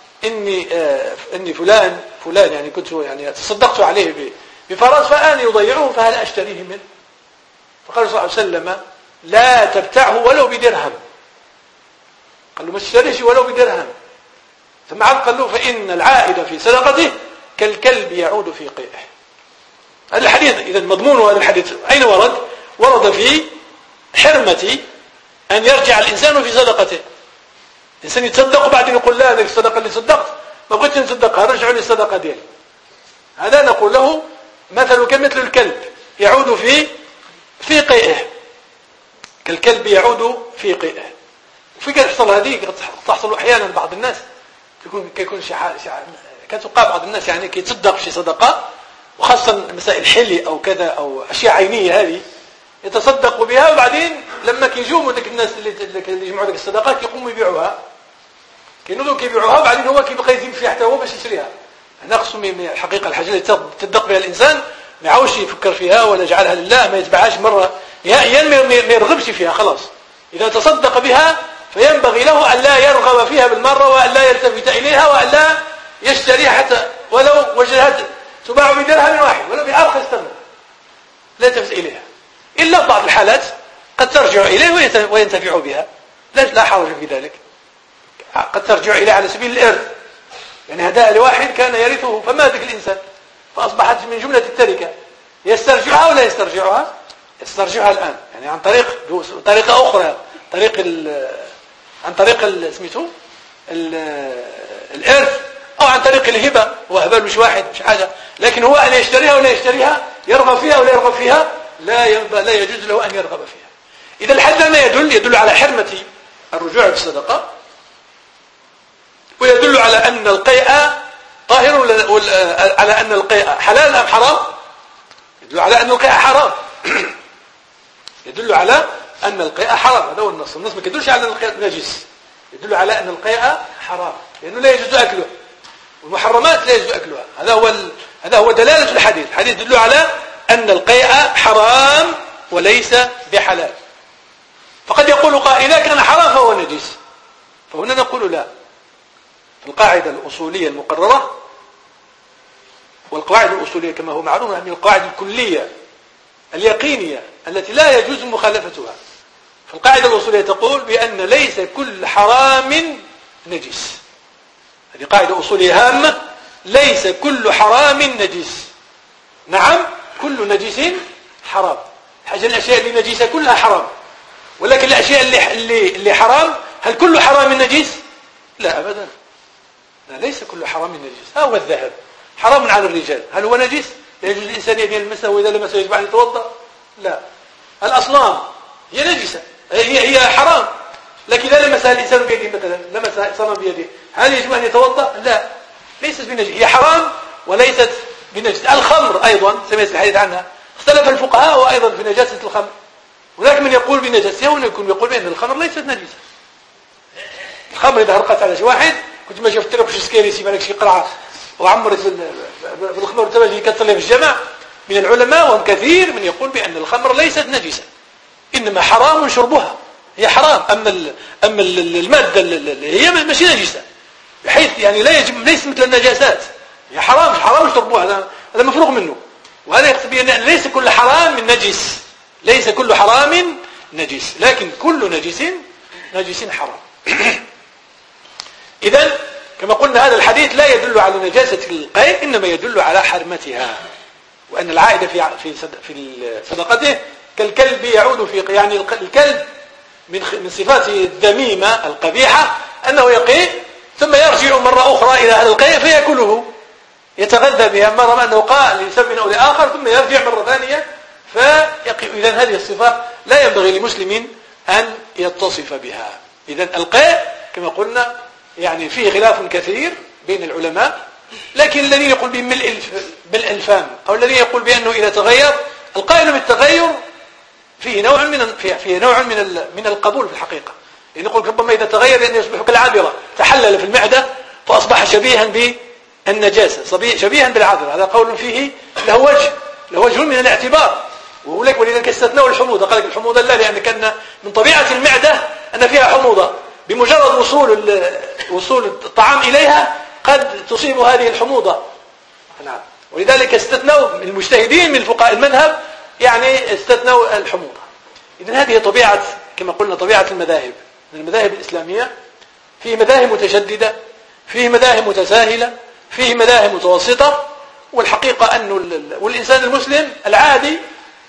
إني فلان يعني كنت تصدقت عليه بفرس فأنا يضيعه، فهل أشتريه منه؟ فقال صلى الله عليه وسلم: لا تبتعه ولو بدرهم. قال له: ما تشتريش ولو بدرهم. ثم قال له: فإن العائد في صدقته كالكلب يعود في قيئه. هذا الحديث إذا مضمون هذا الحديث أين ورد؟ ورد في حرمة أن يرجع الإنسان في صدقته. الإنسان يتصدق وبعدين يقول: لا، هذه الصدقة اللي صدقت ما بغيتش نصدقها، رجعوا لي الصدقة ديالي. هذا نقول له مثل كمثل الكلب يعود في قيئه، كالكلب يعود في قيئه. وفي تحصل هذه تحصل أحيانا بعض الناس كيكون كتوقع بعض الناس يعني كيتصدق شي صدقة، وخاصة مسائل حلي أو كذا أو أشياء عينية هذه يتصدقوا بها، وبعدين لما كيجوموا ذاك الناس اللي يجمعوا ذاك الصدقات يقوموا يبيعوها، كينوضوا كيبيعوها، وبعدين هو كيبقى يزيد فيها حتى هو باش يشريها. نقص من الحقيقة الحاجة اللي تصدق بها الإنسان ما يعاودش يفكر فيها ولا يجعلها لله، ما يتبعهاش مرة نهائيا، ما يرغبش فيها خلاص. إذا تصدق بها فينبغي له أن لا يرغب فيها بالمرة، وأن لا يلتفت إليها، وأن لا يشتريها حتى ولو وجدت تباع بدرهم واحد ولو بأرخص ثمن، لا يلتفت إليها. إلا في بعض الحالات قد ترجع إليه وينتفع بها، لا حرج في ذلك. قد ترجع إليه على سبيل الإرث، يعني هداها لواحد كان يرثه فمات الإنسان فأصبحت من جملة التركة، يسترجعها ولا يسترجعها؟ يسترجعها الآن، يعني عن طريقة أخرى، عن طريق سميته الإرث، أو عن طريق الهبة، وهبة مش واحد مش حاجة، لكن هو أن يشتريها ولا يشتريها، يرغب فيها ولا يرغب فيها، لا يجوز له أن يرغب فيها. إذا الحد ما يدل على حرمة الرجوع بالصدقة، ويدل على أن القيء طاهر، على أن القيء حلال أم حرام؟ يدل على أن القيء حرام. يدل على أن القيء حرام، هذا هو النص ما يدلش على أن القيء نجس، يدل على أن القيء حرام، لأنه لا يجوز أكله، والمحرمات لا يجوز أكلها. هذا هو دلالة الحديث. الحديث يدل على أن القيء حرام وليس بحلال. فقد يقول قائل: إذا كان حرام فهو نجس. فهنا نقول لا. القاعدة الأصولية المقررة، والقواعد الأصولية كما هو معلوم من القواعد الكلية اليقينية التي لا يجوز مخالفتها. فالقاعدة الأصولية تقول بأن ليس كل حرام نجس. هذه قاعدة أصولية هامة: ليس كل حرام نجس. نعم، كل نجس حرام. حاجة الأشياء اللي نجسة كلها حرام، ولكن الأشياء اللي حرام، هل كل حرام نجس؟ لا أبدا، لا، ليس كل حرام نجس. هو الذهب حرام على الرجال، هل هو نجس؟ يجوز الإنسان أن يلمسه، وإذا لمسه يجب أن يتوضأ؟ لا. الأصنام هي نجسة، هي حرام، لكن إذا لمسها الإنسان بيده، مثلا لمس صنم بيده، هل يجب أن يتوضأ؟ لا، ليست بنجس، هي حرام وليست بنجس. الخمر أيضا سمعت الحديث عنها، اختلف الفقهاء أيضا في نجاسة الخمر. هناك من يقول بنجاسها وهناك من يقول بأن الخمر ليست نجسة. الخمر إذا هرقت على شي واحد كنت ما شفت لك شي سكيريسي مالك شي قرعة وعمرت في الخمر وتبجي كتصلي في الجامع من العلماء، وهم كثير من يقول بأن الخمر ليست نجسة، إنما حرام شربها، هي حرام. أما المادة هي ماشي نجسة، بحيث يعني لا يجب، ليس مثل النجاسات، هي حرام شربها، هذا مفروغ منه. وهذا يقتضي أن ليس كل حرام من نجس، ليس كل حرام نجس، لكن كل نجس حرام. إذن كما قلنا هذا الحديث لا يدل على نجاسة القيء، إنما يدل على حرمتها، وأن العائد في صدقته كالكلب يعود في، يعني الكلب من صفاته الذميمة القبيحة أنه يقيء ثم يرجع مرة أخرى إلى هذا القيء فيأكله، يتغذى بها، مرة أنه قال لسبب أو لآخر ثم يرجع مرة ثانية فيقيء. إذن هذه الصفة لا ينبغي لمسلم أن يتصف بها. إذن القيء كما قلنا يعني فيه خلاف كثير بين العلماء، لكن الذين يقول بملء بالألفام أو الذين يقول بأنه إذا تغير، القائل بالتغير فيه نوع من القبول في الحقيقة، يعني يقول ربما إذا تغير لأنه يصبح كالعذرة، تحلل في المعدة فأصبح شبيها بالنجاسة، شبيها بالعذرة. هذا قول فيه له وجه من الاعتبار، ولذلك استثنوا الحموضة، قال لك الحموضة لا، لأن كان من طبيعة المعدة أن فيها حموضة، بمجرد وصول الطعام إليها قد تصيب هذه الحموضة. نعم. ولذلك استثنوا المجتهدين من فقهاء المذهب، يعني استثنوا الحموضة. إذن هذه طبيعة كما قلنا طبيعة المذاهب، من المذاهب الإسلامية فيه مذاهب متشددة، فيه مذاهب متساهلة، فيه مذاهب متوسطة. والحقيقة أن والإنسان المسلم العادي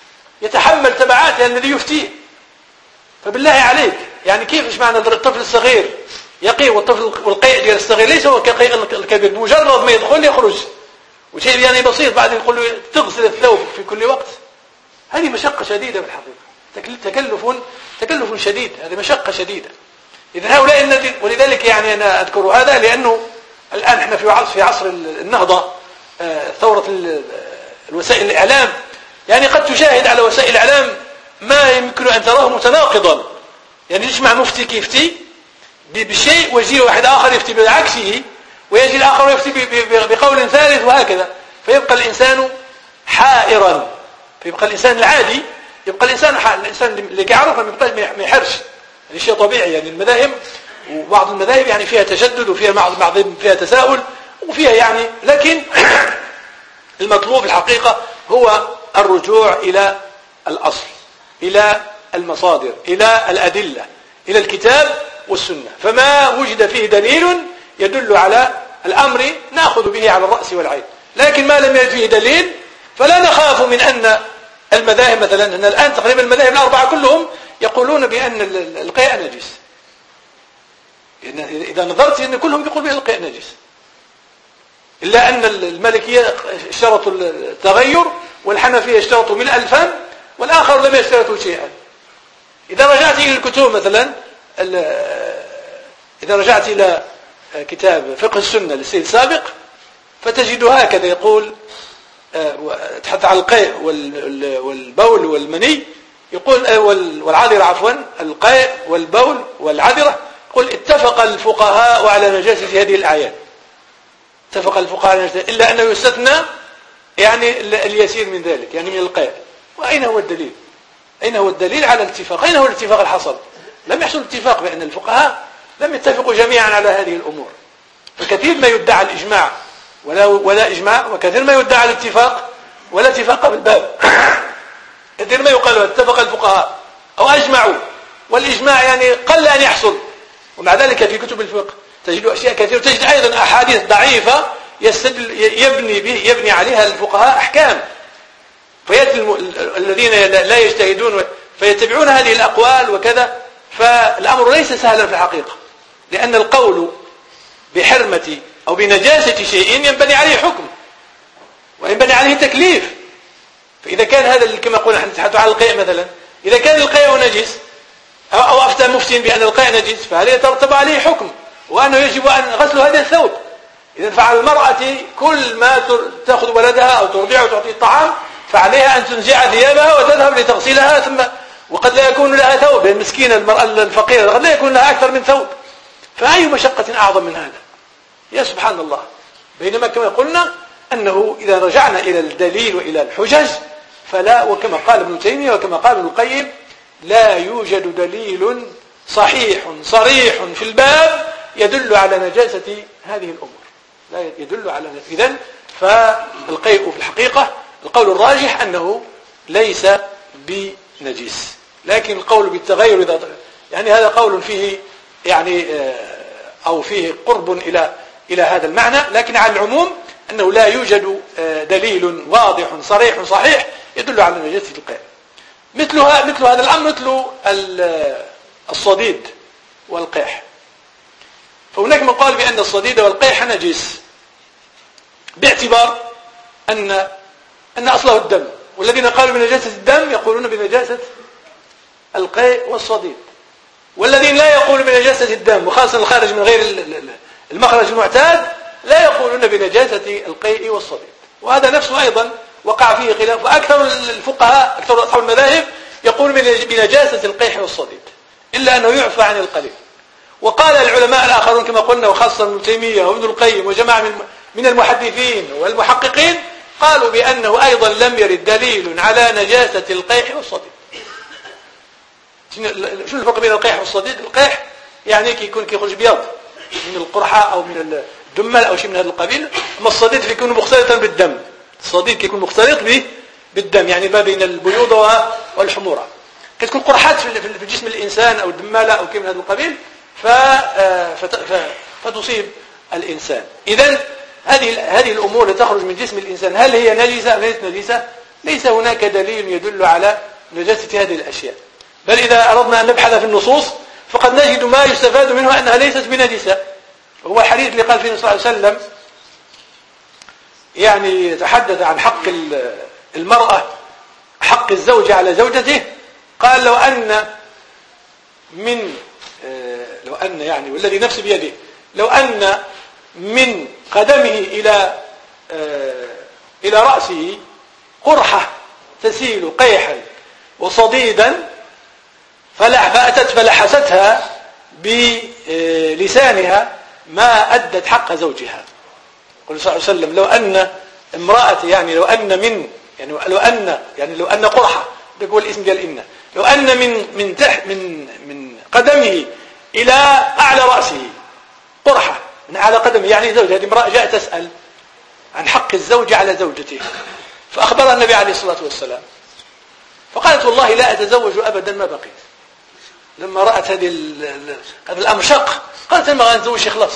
يتحمل تبعاتها الذي يفتيه. فبالله عليك يعني كيف إيش معنى الطفل الصغير يقي، والقيء ديال الصغير ليس هو كقيء الكبير، بمجرد ما يدخل يخرج، وشيء يعني بسيط بعد يقول له تغسل الثوب في كل وقت. هذه مشقة شديدة بالحقيقة، تكلف شديد، هذه مشقة شديدة. إذن هؤلاء ولذلك يعني أنا أذكر هذا لأنه الآن احنا في عصر النهضة، ثورة الوسائل الإعلام، يعني قد تشاهد على وسائل الإعلام ما يمكن أن تراه متناقضا، يعني يسمع مفتي كيفتي بشيء ويجي واحد آخر يفتي بعكسه، ويجي الآخر يفتي بقول ثالث، وهكذا، فيبقى الإنسان حائرا، فيبقى الإنسان العادي يبقى الإنسان اللي يعرف ما يحرش، يعني شيء طبيعي. يعني المذاهب وبعض المذاهب يعني فيها تشدد وفيها بعض فيها تساؤل وفيها يعني، لكن المطلوب الحقيقة هو الرجوع إلى الأصل، إلى المصادر، إلى الأدلة، إلى الكتاب والسنة. فما وجد فيه دليل يدل على الأمر نأخذ به على الرأس والعين، لكن ما لم يجد فيه دليل فلا نخاف من أن المذاهب مثلا، أن الآن تقريبا المذاهب الأربعة كلهم يقولون بأن القيء نجس. إذا نظرت أن كلهم يقول بأن القيء نجس، إلا أن المالكية اشترطوا التغير، والحنفية اشترطوا ملء الفم، والآخر لم يشترطوا شيئا. إذا رجعت إلى الكتب مثلا، إذا رجعت إلى كتاب فقه السنة للسيد السابق فتجد هكذا يقول، تحت على القيء والبول والمني، يقول والعذرة عفوا، القيء والبول والعذرة، يقول اتفق الفقهاء على نجاسة هذه الأعيان، اتفق الفقهاء على نجاسة، إلا أنه يستثنى يعني اليسير من ذلك، يعني من القيء. وأين هو الدليل؟ أين هو الدليل على الاتفاق؟ أين هو الاتفاق الحصل؟ لم يحصل اتفاق، بأن الفقهاء لم يتفقوا جميعا على هذه الأمور. فكثير ما يدعى الإجماع ولا إجماع، وكثير ما يدعى الاتفاق ولا اتفاق بالباب. كثير ما يقال اتفق الفقهاء أو أجمعوا، والإجماع يعني قل أن يحصل. ومع ذلك في كتب الفقه تجد أشياء كثيرة، تجد أيضا أحاديث ضعيفة يبني عليها الفقهاء أحكام، فيأتي الذين لا يجتهدون فيتبعون هذه الأقوال وكذا. فالأمر ليس سهلا في الحقيقة، لأن القول بحرمة أو بنجاسة شيء ينبني عليه حكم وينبني عليه تكليف. فإذا كان هذا كما قلنا نحن نتحدث عن القيء مثلا، إذا كان القيء نجس أو أفتى مفتي بأن القيء نجس، فهذا يترتب عليه حكم، وأنه يجب أن غسل هذا الثوب. إذا فعل المرأة كل ما تأخذ ولدها أو ترضعه وتعطيه الطعام، فعليها أن تنزع ثيابها وتذهب لتغسلها، وقد لا يكون لها ثوب، المسكينة المرأة الفقيرة قد لا يكون لها أكثر من ثوب، فأي مشقة أعظم من هذا؟ يا سبحان الله. بينما كما قلنا أنه إذا رجعنا إلى الدليل وإلى الحجج فلا، وكما قال ابن تيمية وكما قال ابن القيم، لا يوجد دليل صحيح صريح في الباب يدل على نجاسة هذه الأمور، لا يدل على نجاسة. إذن فالقيء في الحقيقة القول الراجح أنه ليس بنجيس، لكن القول بالتغير يعني هذا قول فيه يعني أو فيه قرب إلى هذا المعنى، لكن على العموم أنه لا يوجد دليل واضح صريح صحيح يدل على نجاسة القيء. مثل هذا الأمر مثل الصديد والقيح، فهناك من قال بأن الصديد والقيح نجس باعتبار أن أصله الدم، والذين قالوا بنجاسة الدم يقولون بنجاسة القيء والصديد، والذين لا يقولون بنجاسة الدم وخاصة الخارج من غير المخرج المعتاد لا يقولون بنجاسة القيء والصديد. وهذا نفسه أيضا وقع فيه خلاف، وأكثر الفقهاء أكثر أصحاب المذاهب يقولون بنجاسة القيح والصديد إلا أنه يعفى عن القليل. وقال العلماء الآخرون كما قلنا وخاصة ابن تيمية وابن القيم وجماعة من المحدثين والمحققين قالوا بأنه أيضا لم يرد دليل على نجاسة القيح والصديد. شو الفرق بين القيح والصديد؟ القيح يعني كيخرج بيض من القرحة أو من الدمل أو شيء من هذا القبيل، أما الصديد يكون مختلطا بالدم. الصديد يكون مختلط بالدم، يعني ما بين البيوض والحمورة، كتكون قرحات في جسم الإنسان أو الدمالة أو كيف من هذا القبيل فتصيب الإنسان. إذن هذه الأمور التي تخرج من جسم الإنسان هل هي نجسة أم ليست نجسة؟ ليس هناك دليل يدل على نجاسة هذه الأشياء، بل إذا أردنا أن نبحث في النصوص فقد نجد ما يستفاد منه أنها ليست بنجسة. هو الحديث اللي قال فيه صلى الله عليه وسلم يعني يتحدث عن حق المرأة، حق الزوج على زوجته، قال لو أن يعني والذي نفسي بيده لو أن من قدمه إلى رأسه قرحة تسيل قيحا وصديدا فأتت فلحستها بلسانها ما أدت حق زوجها. قال صلى الله عليه وسلم لو أن امرأة يعني لو أن قرحة، بيقول الاسم قال إن لو أن من قدمه إلى أعلى رأسه قرحة من أعلى قدمه، يعني زوج، هذه امرأة جاءت تسأل عن حق الزوج على زوجته، فأخبرها النبي عليه الصلاة والسلام فقالت والله لا أتزوج أبدا ما بقيت. لما رأت هذا الأمر شق قالت ما أتزوج خلاص،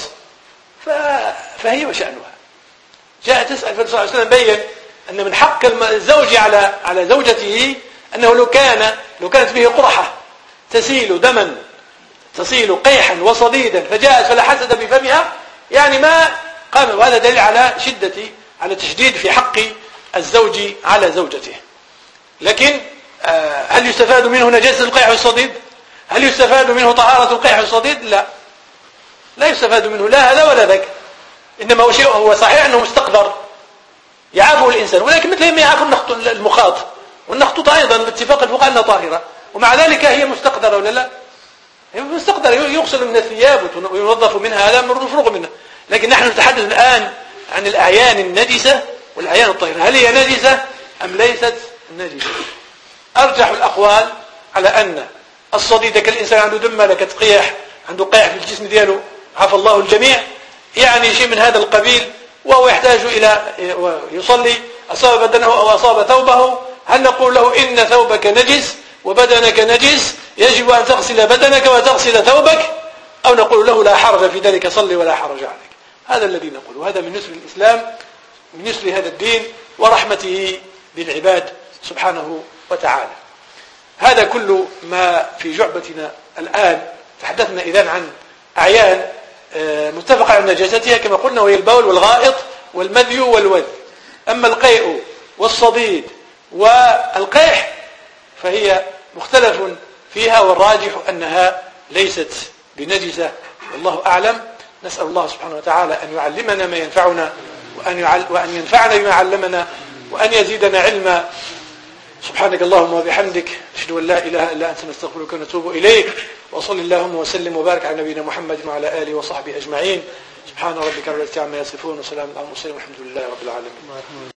فهي وشأنها جاءت تسأل، فالنبي صلى الله عليه وسلم بين أن من حق الزوج على زوجته أنه لو كانت به قرحة تسيل دما تصيل قيحا وصديدا فجاءت فلحست بفمها يعني ما قام، وهذا دليل على تشديد في حق الزوج على زوجته. لكن هل يستفاد منه نجاسة القيح والصديد؟ هل يستفاد منه طهارة القيح والصديد؟ لا يستفاد منه لا هذا ولا ذاك، إنما هو صحيح أنه مستقذر يعافه الإنسان، ولكن مثل ما يعافه المخاط، والنخطوط أيضا باتفاق الفقهاء أنها طاهرة، ومع ذلك هي مستقذرة ولا لا؟ هي مستقذرة، يغسل من الثياب وينظف منها، هذا مفروغ منه. لكن نحن نتحدث الآن عن الأعيان النجسة والأعيان الطاهرة، هل هي نجسة أم ليست نجسة؟ أرجح الأقوال على أن الصديد كالإنسان عنده دمة كتقيح، عنده قيح في الجسم دياله، عفى الله الجميع، يعني شيء من هذا القبيل، وهو يحتاج إلى يصلي أصاب بدنه أو أصاب ثوبه، هل نقول له إن ثوبك نجس وبدنك نجس يجب أن تغسل بدنك وتغسل ثوبك، أو نقول له لا حرج في ذلك صلي ولا حرج عليك؟ هذا الذي نقول، وهذا من نسر الإسلام، من نسر هذا الدين ورحمته بالعباد سبحانه وتعالى. هذا كل ما في جعبتنا الآن. تحدثنا إذن عن أعيان متفق على نجاستها كما قلنا، وهي البول والغائط والمذي والوذ. أما القيء والصديد والقيح فهي مختلف فيها، والراجح أنها ليست بنجسة، والله أعلم. نسأل الله سبحانه وتعالى أن يعلمنا ما ينفعنا وأن ينفعنا بما علمنا وأن يزيدنا علما. سبحانك اللهم وبحمدك. نشهد أن لا إله إلا أنت نستغفرك ونتوب إليك. وصل اللهم وسلم وبارك على نبينا محمد وعلى آله وصحبه أجمعين. سبحان ربك رب العزة عما يصفون وسلام على المرسلين والحمد لله رب العالمين.